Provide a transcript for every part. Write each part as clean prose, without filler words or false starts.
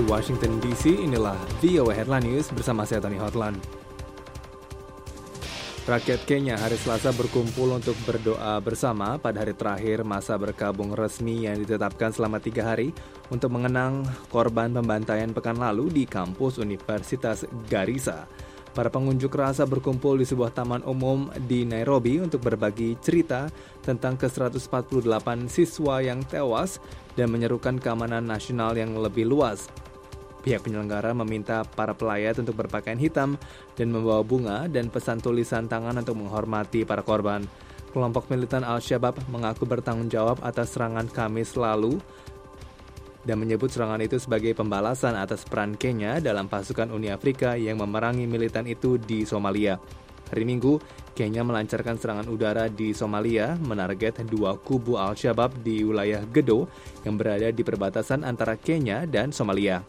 Washington DC, inilah VOA Headline News bersama saya Tony Hotland. Rakyat Kenya hari Selasa berkumpul untuk berdoa bersama pada hari terakhir masa berkabung resmi yang ditetapkan selama 3 hari untuk mengenang korban pembantaian pekan lalu di kampus Universitas Garissa. Para pengunjuk rasa berkumpul di sebuah taman umum di Nairobi untuk berbagi cerita tentang ke-148 siswa yang tewas dan menyerukan keamanan nasional yang lebih luas. Pihak penyelenggara meminta para pelayat untuk berpakaian hitam dan membawa bunga dan pesan tulisan tangan untuk menghormati para korban. Kelompok militan Al-Shabaab mengaku bertanggung jawab atas serangan Kamis lalu dan menyebut serangan itu sebagai pembalasan atas peran Kenya dalam pasukan Uni Afrika yang memerangi militan itu di Somalia. Hari Minggu, Kenya melancarkan serangan udara di Somalia, menarget 2 kubu Al-Shabaab di wilayah Gedo yang berada di perbatasan antara Kenya dan Somalia.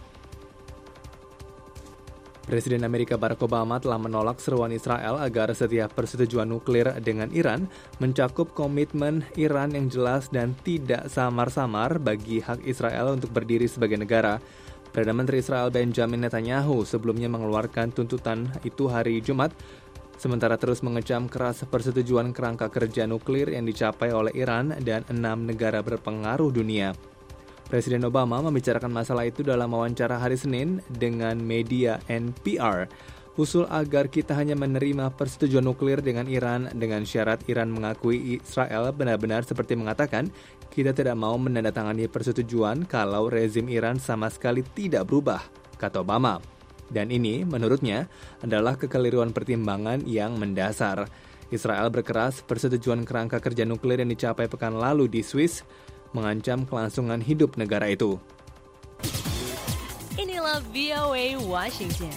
Presiden Amerika Barack Obama telah menolak seruan Israel agar setiap persetujuan nuklir dengan Iran mencakup komitmen Iran yang jelas dan tidak samar-samar bagi hak Israel untuk berdiri sebagai negara. Perdana Menteri Israel Benjamin Netanyahu sebelumnya mengeluarkan tuntutan itu hari Jumat, sementara terus mengecam keras persetujuan kerangka kerja nuklir yang dicapai oleh Iran dan 6 negara berpengaruh dunia. Presiden Obama membicarakan masalah itu dalam wawancara hari Senin dengan media NPR. Usul agar kita hanya menerima persetujuan nuklir dengan Iran dengan syarat Iran mengakui Israel benar-benar seperti mengatakan, kita tidak mau menandatangani persetujuan kalau rezim Iran sama sekali tidak berubah, kata Obama. Dan ini, menurutnya, adalah kekeliruan pertimbangan yang mendasar. Israel berkeras persetujuan kerangka kerja nuklir yang dicapai pekan lalu di Swiss mengancam kelangsungan hidup negara itu. Inilah VOA Washington.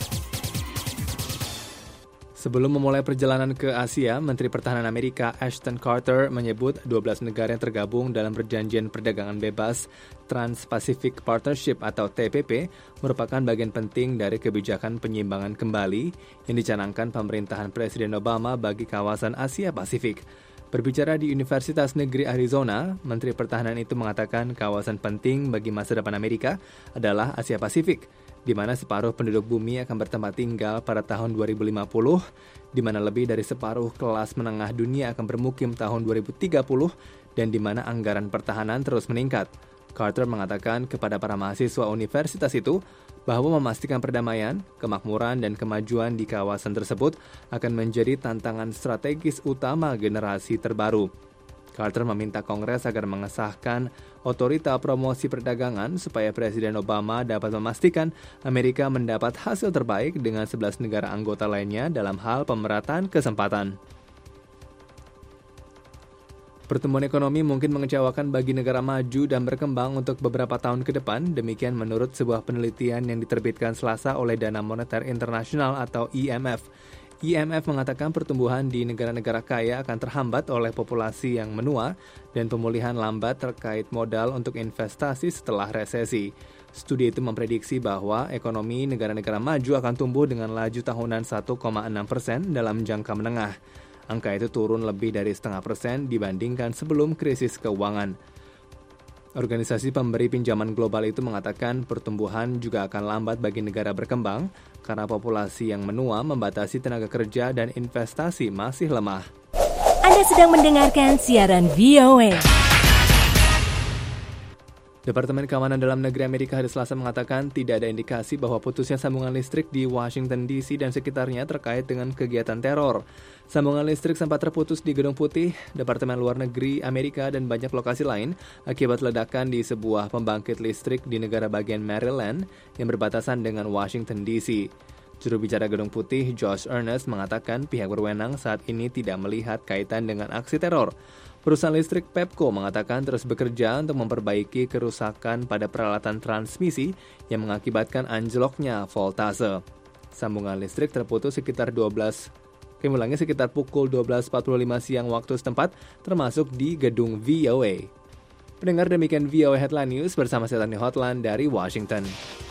Sebelum memulai perjalanan ke Asia, Menteri Pertahanan Amerika Ashton Carter menyebut 12 negara yang tergabung dalam Perjanjian Perdagangan Bebas Trans-Pacific Partnership atau TPP merupakan bagian penting dari kebijakan penyiimbangan kembali yang dicanangkan pemerintahan Presiden Obama bagi kawasan Asia Pasifik. Berbicara di Universitas Negeri Arizona, Menteri Pertahanan itu mengatakan kawasan penting bagi masa depan Amerika adalah Asia Pasifik, di mana separuh penduduk bumi akan bertempat tinggal pada tahun 2050, di mana lebih dari separuh kelas menengah dunia akan bermukim tahun 2030, dan di mana anggaran pertahanan terus meningkat. Carter mengatakan kepada para mahasiswa universitas itu bahwa memastikan perdamaian, kemakmuran, dan kemajuan di kawasan tersebut akan menjadi tantangan strategis utama generasi terbaru. Carter meminta Kongres agar mengesahkan otorita promosi perdagangan supaya Presiden Obama dapat memastikan Amerika mendapat hasil terbaik dengan 11 negara anggota lainnya dalam hal pemerataan kesempatan. Pertumbuhan ekonomi mungkin mengecewakan bagi negara maju dan berkembang untuk beberapa tahun ke depan, demikian menurut sebuah penelitian yang diterbitkan Selasa oleh Dana Moneter Internasional atau IMF. IMF mengatakan pertumbuhan di negara-negara kaya akan terhambat oleh populasi yang menua dan pemulihan lambat terkait modal untuk investasi setelah resesi. Studi itu memprediksi bahwa ekonomi negara-negara maju akan tumbuh dengan laju tahunan 1,6% dalam jangka menengah. Angka itu turun lebih dari 0,5% dibandingkan sebelum krisis keuangan. Organisasi pemberi pinjaman global itu mengatakan pertumbuhan juga akan lambat bagi negara berkembang karena populasi yang menua membatasi tenaga kerja dan investasi masih lemah. Anda sedang mendengarkan siaran VOA. Departemen Keamanan Dalam Negeri Amerika hari Selasa mengatakan tidak ada indikasi bahwa putusnya sambungan listrik di Washington DC dan sekitarnya terkait dengan kegiatan teror. Sambungan listrik sempat terputus di Gedung Putih, Departemen Luar Negeri Amerika dan banyak lokasi lain akibat ledakan di sebuah pembangkit listrik di negara bagian Maryland yang berbatasan dengan Washington DC. Juru bicara Gedung Putih, Josh Earnest, mengatakan pihak berwenang saat ini tidak melihat kaitan dengan aksi teror. Perusahaan listrik Pepco mengatakan terus bekerja untuk memperbaiki kerusakan pada peralatan transmisi yang mengakibatkan anjloknya voltase. Sambungan listrik terputus sekitar pukul 12.45 siang waktu setempat, termasuk di gedung VOA. Pendengar, demikian VOA Headline News bersama saya Tony Hotland dari Washington.